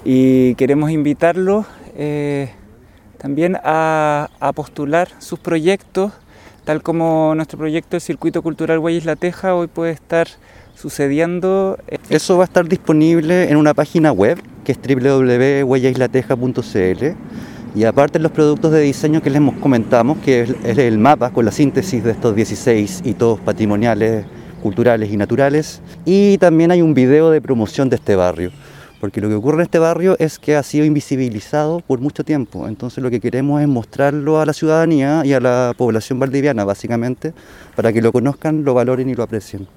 y queremos invitarlos también a postular sus proyectos, tal como nuestro proyecto del Circuito Cultural Guaya Isla Teja hoy puede estar sucediendo. Eso va a estar disponible en una página web que es www.guayaislateja.cl, y aparte los productos de diseño que les comentamos, que es el mapa con la síntesis de estos 16 hitos patrimoniales, culturales y naturales, y también hay un video de promoción de este barrio. Porque lo que ocurre en este barrio es que ha sido invisibilizado por mucho tiempo, entonces lo que queremos es mostrarlo a la ciudadanía y a la población valdiviana básicamente, para que lo conozcan, lo valoren y lo aprecien.